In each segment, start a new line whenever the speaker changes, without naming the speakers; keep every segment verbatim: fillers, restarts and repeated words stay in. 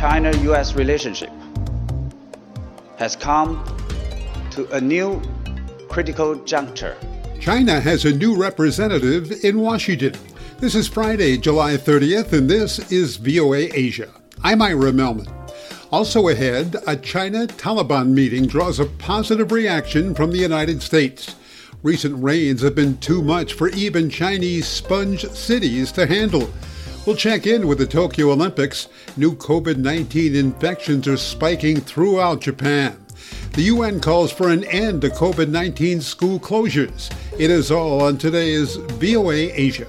China-U S relationship has come to a new critical juncture.
China has a new representative in Washington. This is Friday, July thirtieth, and this is V O A Asia. I'm Ira Melman. Also ahead, a China-Taliban meeting draws a positive reaction from the United States. Recent rains have been too much for even Chinese sponge cities to handle. We'll check in with the Tokyo Olympics. New COVID nineteen infections are spiking throughout Japan. The U N calls for an end to COVID nineteen school closures. It is all on today's V O A Asia.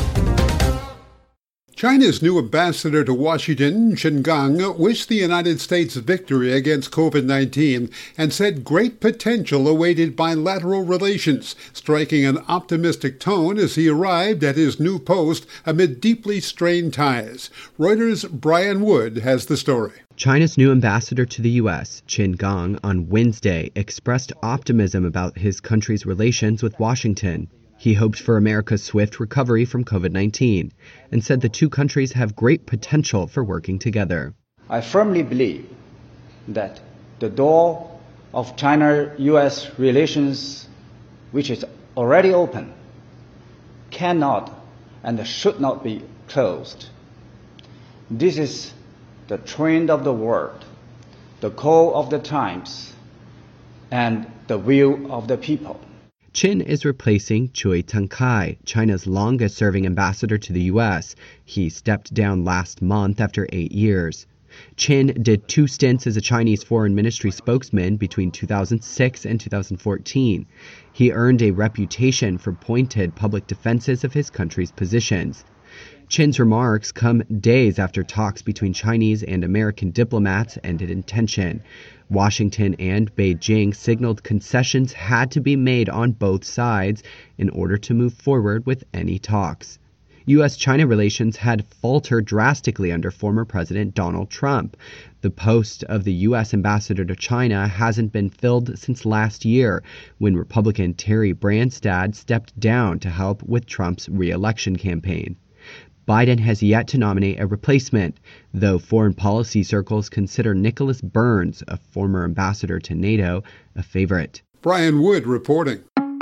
China's new ambassador to Washington, Qin Gang, wished the United States victory against COVID nineteen and said great potential awaited bilateral relations, striking an optimistic tone as he arrived at his new post amid deeply strained ties. Reuters' Brian Wood has the story.
China's new ambassador to the U S, Qin Gang, on Wednesday expressed optimism about his country's relations with Washington. He hoped for America's swift recovery from COVID nineteen and said the two countries have great potential for working together.
I firmly believe that the door of China-U S relations, which is already open, cannot and should not be closed. This is the trend of the world, the call of the times, and the will of the people.
Qin is replacing Cui Tengkai, China's longest-serving ambassador to the U S. He stepped down last month after eight years. Qin did two stints as a Chinese foreign ministry spokesman between two thousand six and two thousand fourteen. He earned a reputation for pointed public defenses of his country's positions. Qin's remarks come days after talks between Chinese and American diplomats ended in tension. Washington and Beijing signaled concessions had to be made on both sides in order to move forward with any talks. U S China relations had faltered drastically under former President Donald Trump. The post of the U S ambassador to China hasn't been filled since last year, when Republican Terry Branstad stepped down to help with Trump's re-election campaign. Biden has yet to nominate a replacement, though foreign policy circles consider Nicholas Burns, a former ambassador to NATO, a favorite.
Brian Wood reporting.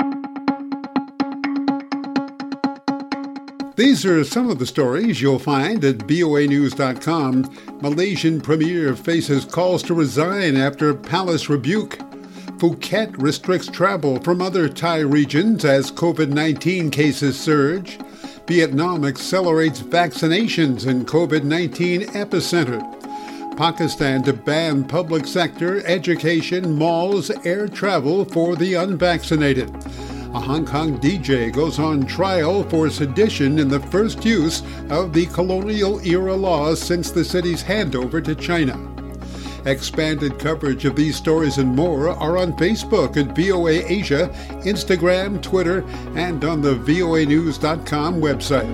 These are some of the stories you'll find at V O A news dot com. Malaysian premier faces calls to resign after palace rebuke. Phuket restricts travel from other Thai regions as COVID nineteen cases surge. Vietnam accelerates vaccinations in COVID nineteen epicenter. Pakistan to ban public sector, education, malls, air travel for the unvaccinated. A Hong Kong D J goes on trial for sedition in the first use of the colonial-era laws since the city's handover to China. Expanded coverage of these stories and more are on Facebook at V O A Asia, Instagram, Twitter, and on the V O A news dot com website.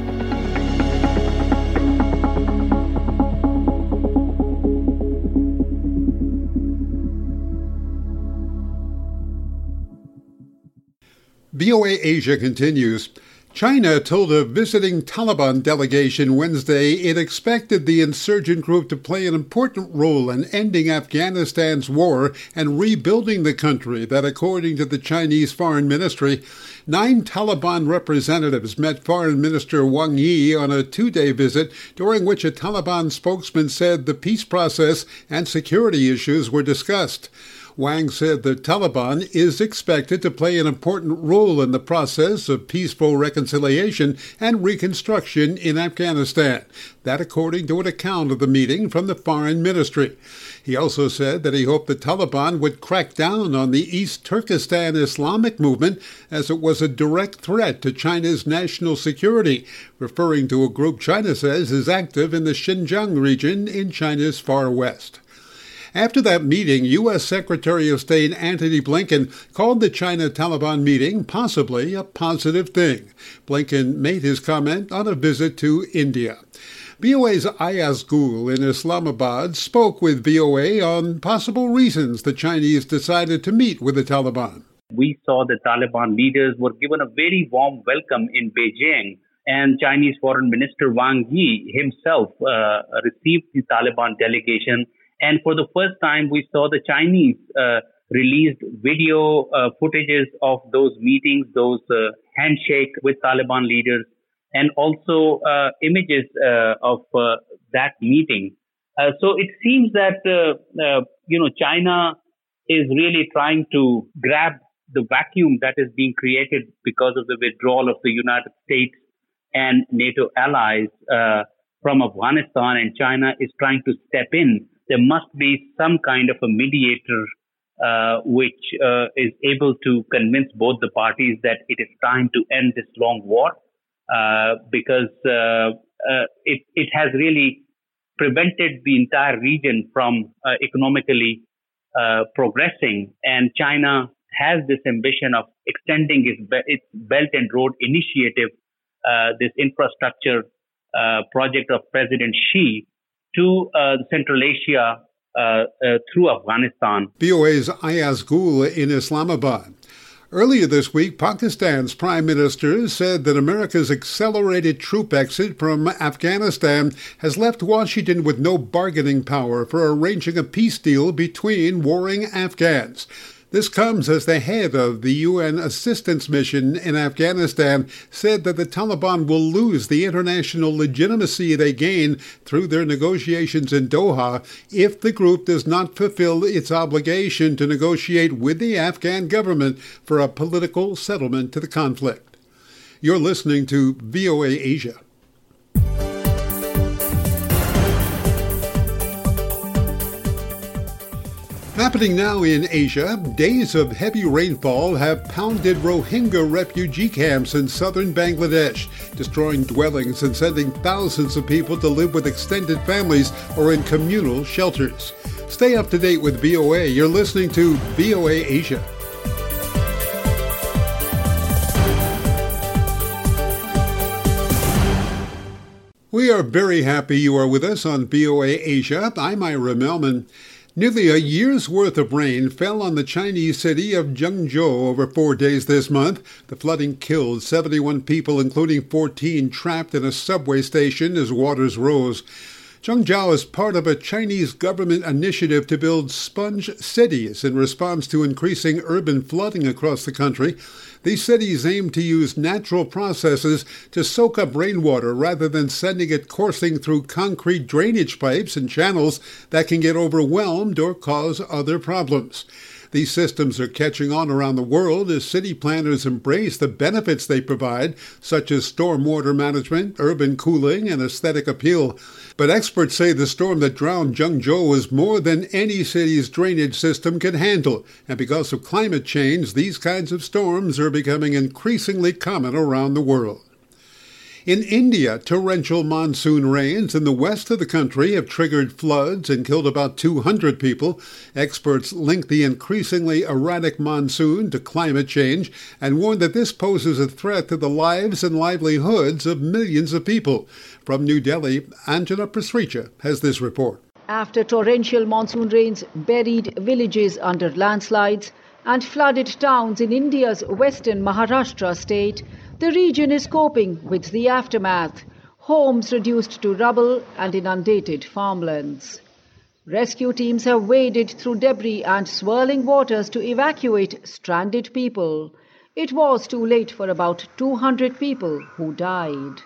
V O A Asia continues. China told a visiting Taliban delegation Wednesday it expected the insurgent group to play an important role in ending Afghanistan's war and rebuilding the country that, according to the Chinese Foreign Ministry, nine Taliban representatives met Foreign Minister Wang Yi on a two-day visit during which a Taliban spokesman said the peace process and security issues were discussed. Wang said the Taliban is expected to play an important role in the process of peaceful reconciliation and reconstruction in Afghanistan. That according to an account of the meeting from the Foreign Ministry. He also said that he hoped the Taliban would crack down on the East Turkestan Islamic movement as it was a direct threat to China's national security, referring to a group China says is active in the Xinjiang region in China's far west. After that meeting, U S Secretary of State Antony Blinken called the China-Taliban meeting possibly a positive thing. Blinken made his comment on a visit to India. V O A's Ayaz Gul in Islamabad spoke with V O A on possible reasons the Chinese decided to meet with the Taliban.
We saw the Taliban leaders were given a very warm welcome in Beijing, and Chinese Foreign Minister Wang Yi himself uh, received the Taliban delegation. And for the first time, we saw the Chinese uh, released video uh, footages of those meetings, those uh, handshake with Taliban leaders, and also uh, images uh, of uh, that meeting. Uh, so it seems that, uh, uh, you know, China is really trying to grab the vacuum that is being created because of the withdrawal of the United States and NATO allies uh, from Afghanistan, and China is trying to step in. There must be some kind of a mediator uh, which uh, is able to convince both the parties that it is time to end this long war, uh, because uh, uh, it, it has really prevented the entire region from uh, economically uh, progressing. And China has this ambition of extending its, be- its Belt and Road Initiative, uh, this infrastructure uh, project of President Xi, to uh, Central Asia uh, uh, through Afghanistan.
V O A's Ayaz Gul in Islamabad. Earlier this week, Pakistan's Prime Minister said that America's accelerated troop exit from Afghanistan has left Washington with no bargaining power for arranging a peace deal between warring Afghans. This comes as the head of the U N assistance mission in Afghanistan said that the Taliban will lose the international legitimacy they gain through their negotiations in Doha if the group does not fulfill its obligation to negotiate with the Afghan government for a political settlement to the conflict. You're listening to V O A Asia. Happening now in Asia, days of heavy rainfall have pounded Rohingya refugee camps in southern Bangladesh, destroying dwellings and sending thousands of people to live with extended families or in communal shelters. Stay up to date with V O A. You're listening to V O A Asia. We are very happy you are with us on V O A Asia. I'm Ira Melman. Nearly a year's worth of rain fell on the Chinese city of Zhengzhou over four days this month. The flooding killed seventy-one people, including fourteen trapped in a subway station as waters rose. Zhengzhou is part of a Chinese government initiative to build sponge cities in response to increasing urban flooding across the country. These cities aim to use natural processes to soak up rainwater rather than sending it coursing through concrete drainage pipes and channels that can get overwhelmed or cause other problems. These systems are catching on around the world as city planners embrace the benefits they provide, such as stormwater management, urban cooling, and aesthetic appeal. But experts say the storm that drowned Zhengzhou was more than any city's drainage system can handle. And because of climate change, these kinds of storms are becoming increasingly common around the world. In India, torrential monsoon rains in the west of the country have triggered floods and killed about two hundred people. Experts link the increasingly erratic monsoon to climate change and warn that this poses a threat to the lives and livelihoods of millions of people. From New Delhi, Anjana Pasricha has this report.
After torrential monsoon rains buried villages under landslides and flooded towns in India's western Maharashtra state, the region is coping with the aftermath, homes reduced to rubble and inundated farmlands. Rescue teams have waded through debris and swirling waters to evacuate stranded people. It was too late for about two hundred people who died.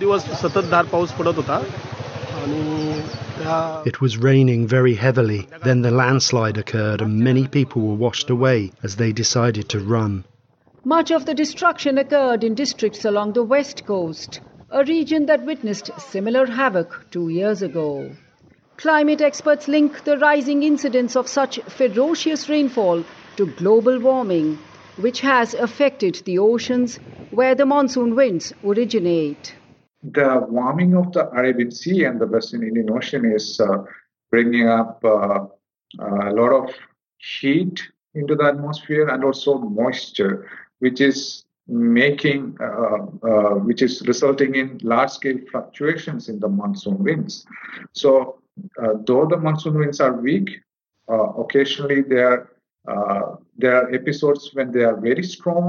It was raining very heavily. Then the landslide occurred and many people were washed away as they decided to run.
Much of the destruction occurred in districts along the west coast, a region that witnessed similar havoc two years ago. Climate experts link the rising incidence of such ferocious rainfall to global warming, which has affected the oceans where the monsoon winds originate.
The warming of the Arabian Sea and the Western Indian Ocean is uh, bringing up uh, a lot of heat into the atmosphere and also moisture, which is making, uh, uh, which is resulting in large-scale fluctuations in the monsoon winds. So, uh, though the monsoon winds are weak, uh, occasionally there, uh, there are episodes when they are very strong,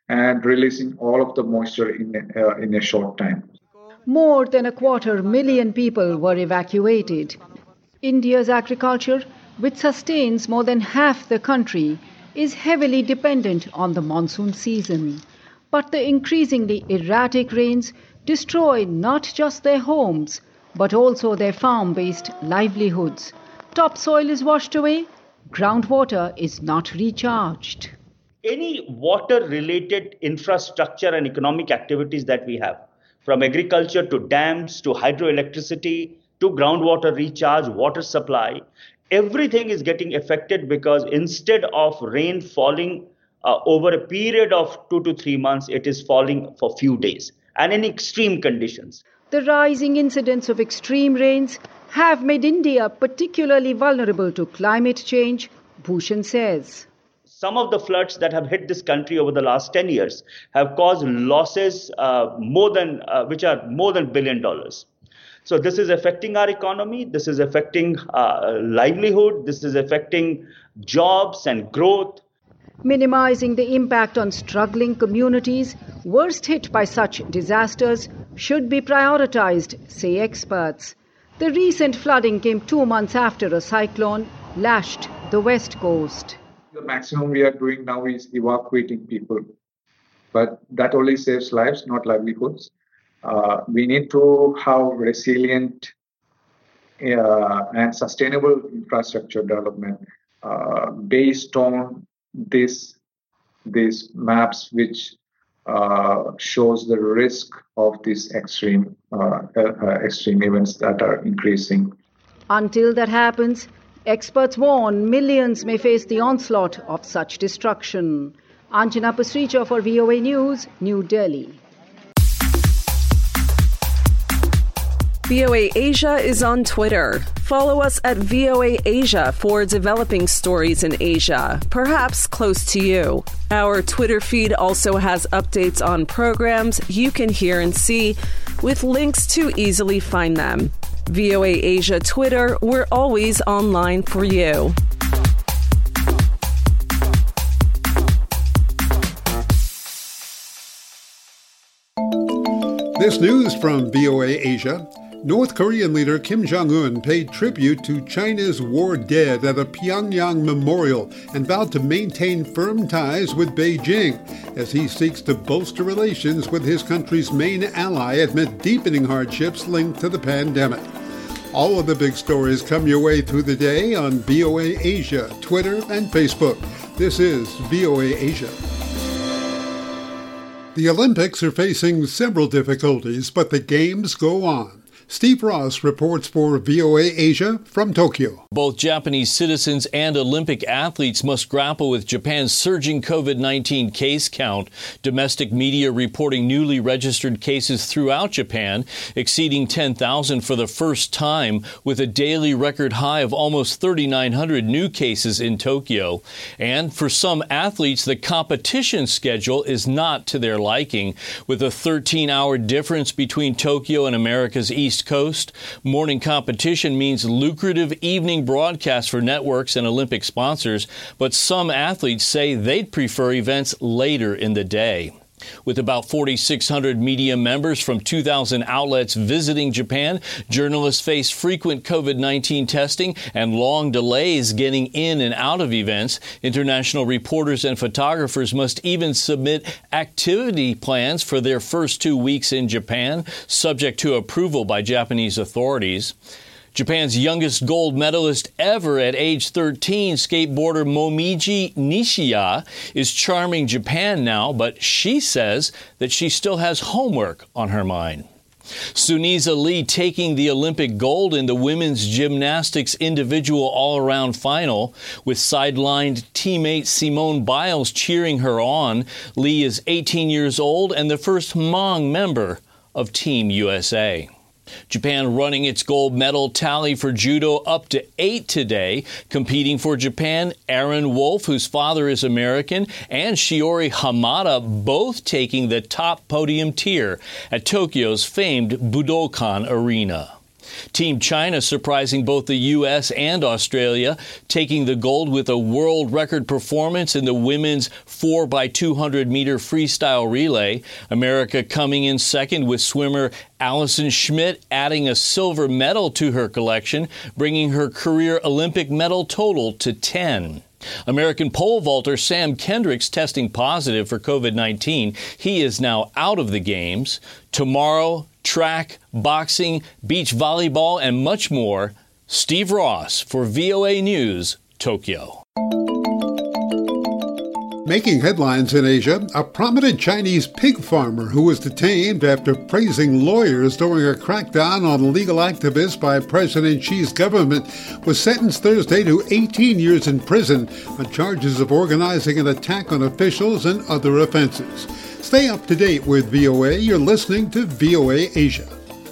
and releasing all of the moisture in, uh, in a short time.
More than a quarter million people were evacuated. India's agriculture, which sustains more than half the country, is heavily dependent on the monsoon season. But the increasingly erratic rains destroy not just their homes, but also their farm-based livelihoods. Topsoil is washed away, groundwater is not recharged.
Any water-related infrastructure and economic activities that we have, from agriculture to dams to hydroelectricity to groundwater recharge, water supply, everything is getting affected because instead of rain falling uh, over a period of two to three months, it is falling for few days and in extreme conditions.
The rising incidence of extreme rains have made India particularly vulnerable to climate change, Bhushan says.
Some of the floods that have hit this country over the last ten years have caused losses uh, more than uh, which are more than billion dollars. So this is affecting our economy. This is affecting uh, livelihood. This is affecting jobs and growth.
Minimizing the impact on struggling communities worst hit by such disasters should be prioritized, say experts. The recent flooding came two months after a cyclone lashed the west coast.
The maximum we are doing now is evacuating people, but that only saves lives, not livelihoods. Uh, we need to have resilient uh, and sustainable infrastructure development uh, based on this these maps, which uh, shows the risk of these extreme uh, uh, extreme events that are increasing.
Until that happens, experts warn millions may face the onslaught of such destruction. Anjana Pasricha for V O A News, New Delhi.
V O A Asia is on Twitter. Follow us at V O A Asia for developing stories in Asia, perhaps close to you. Our Twitter feed also has updates on programs you can hear and see, with links to easily find them. V O A Asia Twitter, we're always online for you.
This news from V O A Asia. North Korean leader Kim Jong-un paid tribute to China's war dead at a Pyongyang memorial and vowed to maintain firm ties with Beijing as he seeks to bolster relations with his country's main ally amid deepening hardships linked to the pandemic. All of the big stories come your way through the day on V O A Asia, Twitter, and Facebook. This is V O A Asia. The Olympics are facing several difficulties, but the games go on. Steve Ross reports for V O A Asia from Tokyo.
Both Japanese citizens and Olympic athletes must grapple with Japan's surging COVID nineteen case count. Domestic media reporting newly registered cases throughout Japan, exceeding ten thousand for the first time, with a daily record high of almost thirty-nine hundred new cases in Tokyo. And for some athletes, the competition schedule is not to their liking. With a thirteen-hour difference between Tokyo and America's East Coast, morning competition means lucrative evening broadcasts for networks and Olympic sponsors, but some athletes say they'd prefer events later in the day. With about forty-six hundred media members from two thousand outlets visiting Japan, journalists face frequent COVID nineteen testing and long delays getting in and out of events. International reporters and photographers must even submit activity plans for their first two weeks in Japan, subject to approval by Japanese authorities. Japan's youngest gold medalist ever at age thirteen, skateboarder Momiji Nishiya, is charming Japan now, but she says that she still has homework on her mind. Sunisa Lee taking the Olympic gold in the women's gymnastics individual all-around final. With sidelined teammate Simone Biles cheering her on, Lee is eighteen years old and the first Hmong member of Team U S A. Japan running its gold medal tally for judo up to eight today. Competing for Japan, Aaron Wolf, whose father is American, and Shiori Hamada, both taking the top podium tier at Tokyo's famed Budokan Arena. Team China surprising both the U S and Australia, taking the gold with a world record performance in the women's four by two hundred meter freestyle relay. America coming in second with swimmer Allison Schmidt adding a silver medal to her collection, bringing her career Olympic medal total to ten. American pole vaulter Sam Kendricks testing positive for COVID nineteen. He is now out of the games. Tomorrow, track, boxing, beach volleyball, and much more. Steve Ross for V O A News, Tokyo.
Making headlines in Asia, a prominent Chinese pig farmer who was detained after praising lawyers during a crackdown on legal activists by President Xi's government was sentenced Thursday to eighteen years in prison on charges of organizing an attack on officials and other offenses. Stay up to date with V O A. You're listening to V O A Asia.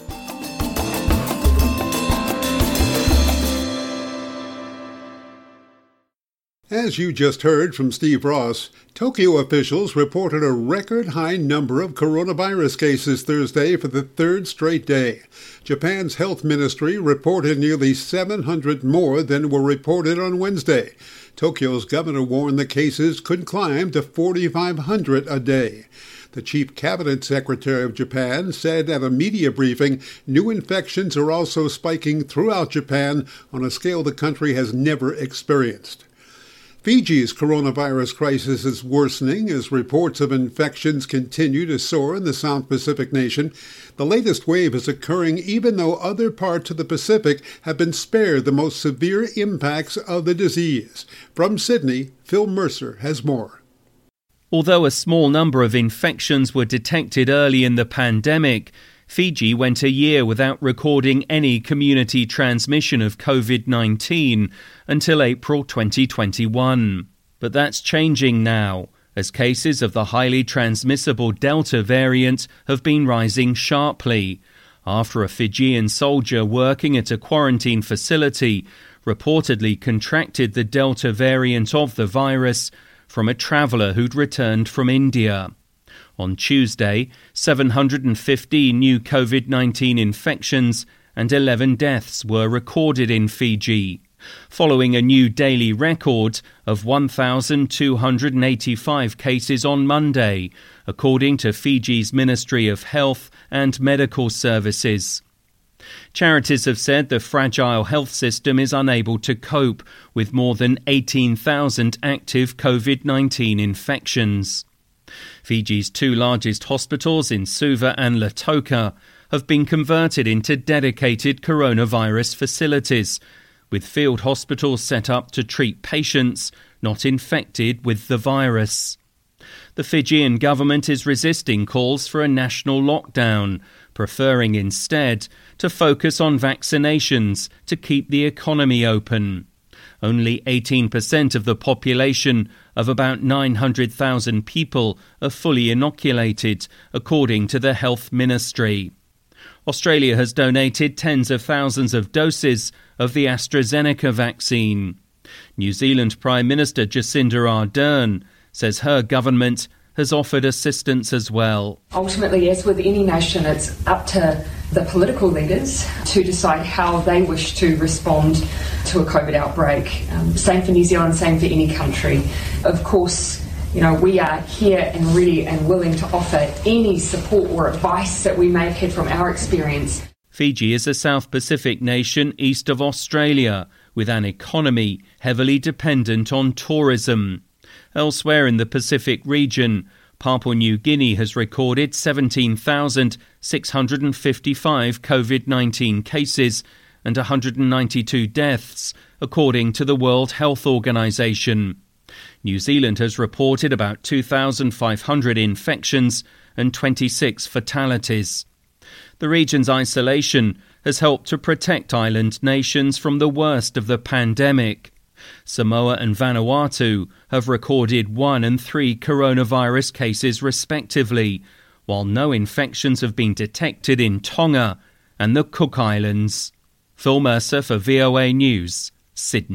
As you just heard from Steve Ross, Tokyo officials reported a record high number of coronavirus cases Thursday for the third straight day. Japan's health ministry reported nearly seven hundred more than were reported on Wednesday. Tokyo's governor warned the cases could climb to forty-five hundred a day. The chief cabinet secretary of Japan said at a media briefing new infections are also spiking throughout Japan on a scale the country has never experienced. Fiji's coronavirus crisis is worsening as reports of infections continue to soar in the South Pacific nation. The latest wave is occurring even though other parts of the Pacific have been spared the most severe impacts of the disease. From Sydney, Phil Mercer has more.
Although a small number of infections were detected early in the pandemic, Fiji went a year without recording any community transmission of COVID nineteen until April twenty twenty-one. But that's changing now, as cases of the highly transmissible Delta variant have been rising sharply, after a Fijian soldier working at a quarantine facility reportedly contracted the Delta variant of the virus from a traveller who'd returned from India. On Tuesday, seven hundred fifteen new COVID nineteen infections and eleven deaths were recorded in Fiji, following a new daily record of one thousand two hundred eighty-five cases on Monday, according to Fiji's Ministry of Health and Medical Services. Charities have said the fragile health system is unable to cope with more than eighteen thousand active COVID nineteen infections. Fiji's two largest hospitals in Suva and Lautoka have been converted into dedicated coronavirus facilities, with field hospitals set up to treat patients not infected with the virus. The Fijian government is resisting calls for a national lockdown, preferring instead to focus on vaccinations to keep the economy open. Only eighteen percent of the population of about nine hundred thousand people are fully inoculated, according to the Health Ministry. Australia has donated tens of thousands of doses of the AstraZeneca vaccine. New Zealand Prime Minister Jacinda Ardern says her government has offered assistance as well.
Ultimately, as with any nation, it's up to the political leaders to decide how they wish to respond to a COVID outbreak. Um, same for New Zealand, same for any country. Of course, you know, we are here and ready and willing to offer any support or advice that we may have had from our experience.
Fiji is a South Pacific nation east of Australia, with an economy heavily dependent on tourism. Elsewhere in the Pacific region, Papua New Guinea has recorded seventeen thousand six hundred fifty-five COVID nineteen cases and one hundred ninety-two deaths, according to the World Health Organization. New Zealand has reported about two thousand five hundred infections and twenty-six fatalities. The region's isolation has helped to protect island nations from the worst of the pandemic. Samoa and Vanuatu have recorded one and three coronavirus cases respectively, while no infections have been detected in Tonga and the Cook Islands. Phil Mercer for V O A News, Sydney.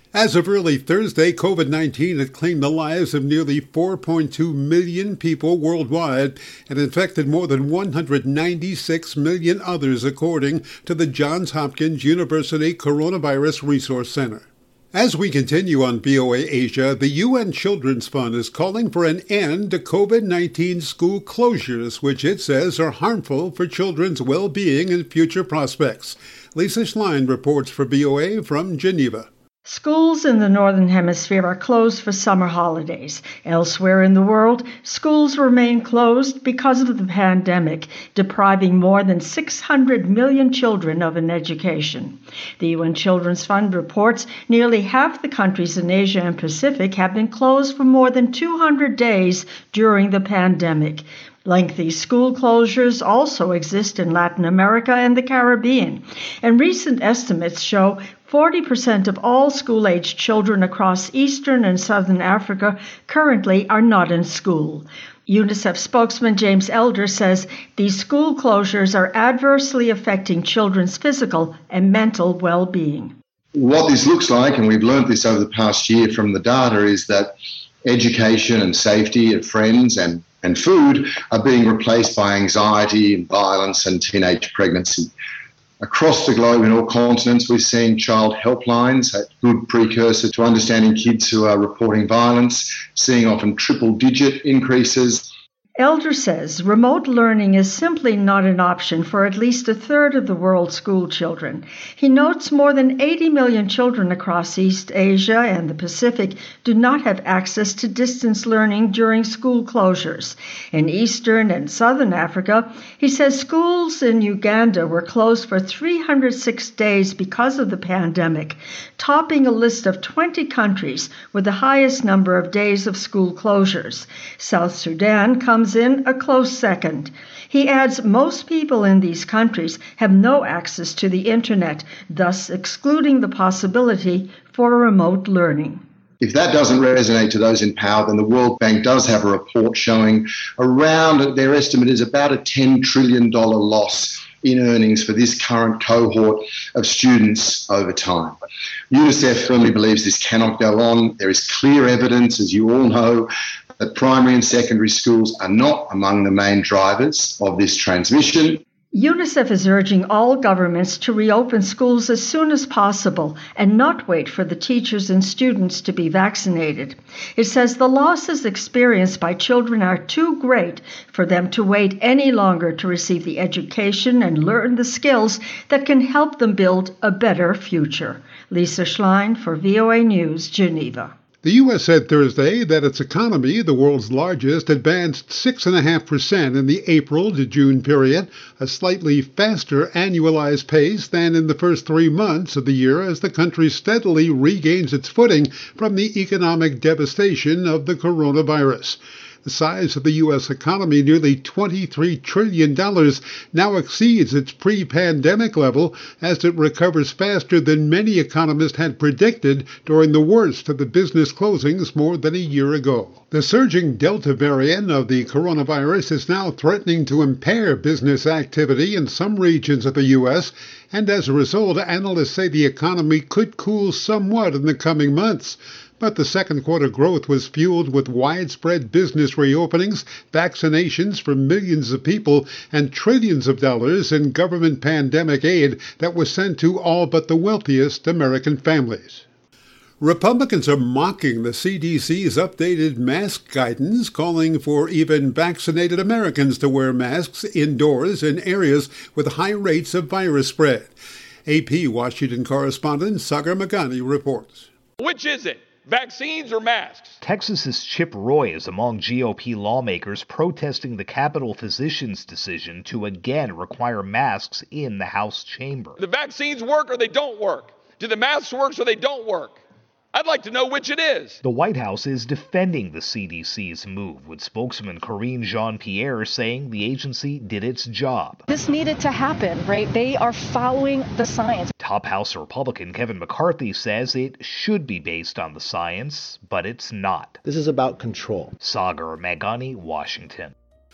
As of early Thursday, COVID nineteen had claimed the lives of nearly four point two million people worldwide and infected more than one hundred ninety-six million others, according to the Johns Hopkins University Coronavirus Resource Center. As we continue on V O A Asia, the U N Children's Fund is calling for an end to COVID nineteen school closures, which it says are harmful for children's well-being and future prospects. Lisa Schlein reports for V O A from Geneva.
Schools in the Northern Hemisphere are closed for summer holidays. Elsewhere in the world, schools remain closed because of the pandemic, depriving more than six hundred million children of an education. The U N Children's Fund reports nearly half the countries in Asia and Pacific have been closed for more than two hundred days during the pandemic. Lengthy school closures also exist in Latin America and the Caribbean, and recent estimates show forty percent of all school-aged children across Eastern and Southern Africa currently are not in school. UNICEF spokesman James Elder says these school closures are adversely affecting children's physical and mental well-being.
What this looks like, and we've learned this over the past year from the data, is that education and safety of friends and, and food are being replaced by anxiety and violence and teenage pregnancy. Across the globe in all continents, we're seeing child helplines, a good precursor to understanding kids who are reporting violence, seeing often triple-digit increases.
Elder says remote learning is simply not an option for at least a third of the world's school children. He notes more than eighty million children across East Asia and the Pacific do not have access to distance learning during school closures. In Eastern and Southern Africa, he says schools in Uganda were closed for three hundred six days because of the pandemic, topping a list of twenty countries with the highest number of days of school closures. South Sudan comes in a close second. He adds most people in these countries have no access to the internet, thus excluding the possibility for remote learning.
If that doesn't resonate to those in power, then the World Bank does have a report showing around, their estimate is about a ten trillion dollars loss in earnings for this current cohort of students over time. UNICEF firmly believes this cannot go on. There is clear evidence, as you all know, that primary and secondary schools are not among the main drivers of this transmission.
UNICEF is urging all governments to reopen schools as soon as possible and not wait for the teachers and students to be vaccinated. It says the losses experienced by children are too great for them to wait any longer to receive the education and learn the skills that can help them build a better future. Lisa Schlein for V O A News, Geneva.
The U S said Thursday that its economy, the world's largest, advanced six point five percent in the April to June period, a slightly faster annualized pace than in the first three months of the year as the country steadily regains its footing from the economic devastation of the coronavirus. The size of the U S economy, nearly twenty-three trillion dollars, now exceeds its pre-pandemic level as it recovers faster than many economists had predicted during the worst of the business closings more than a year ago. The surging Delta variant of the coronavirus is now threatening to impair business activity in some regions of the U S, and as a result, analysts say the economy could cool somewhat in the coming months. But the second quarter growth was fueled with widespread business reopenings, vaccinations for millions of people, and trillions of dollars in government pandemic aid that was sent to all but the wealthiest American families. Republicans are mocking the C D C's updated mask guidance, calling for even vaccinated Americans to wear masks indoors in areas with high rates of virus spread. A P Washington correspondent Sagar Magani reports.
Which is it? Vaccines or masks?
Texas's Chip Roy is among G O P lawmakers protesting the Capitol physician's decision to again require masks in the House chamber.
The vaccines work or they don't work? Do the masks work or they don't work? I'd like to know which it is.
The White House is defending the C D C's move, with spokesman Karine Jean-Pierre saying the agency did its job.
This needed to happen, right? They are following the science.
Top House Republican Kevin McCarthy says it should be based on the science, but it's not.
This is about control.
Sagar Magani, Washington.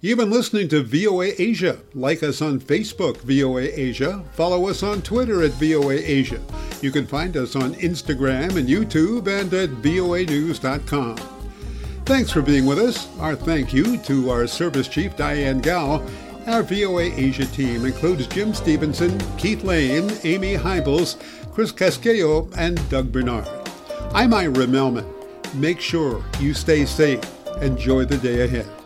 You've been listening to V O A Asia. Like us on Facebook, V O A Asia. Follow us on Twitter at V O A Asia. You can find us on Instagram and YouTube and at V O A news dot com. Thanks for being with us. Our thank you to our Service Chief, Diane Gao. Our V O A Asia team includes Jim Stevenson, Keith Lane, Amy Hybels, Chris Casquillo, and Doug Bernard. I'm Ira Melman. Make sure you stay safe. Enjoy the day ahead.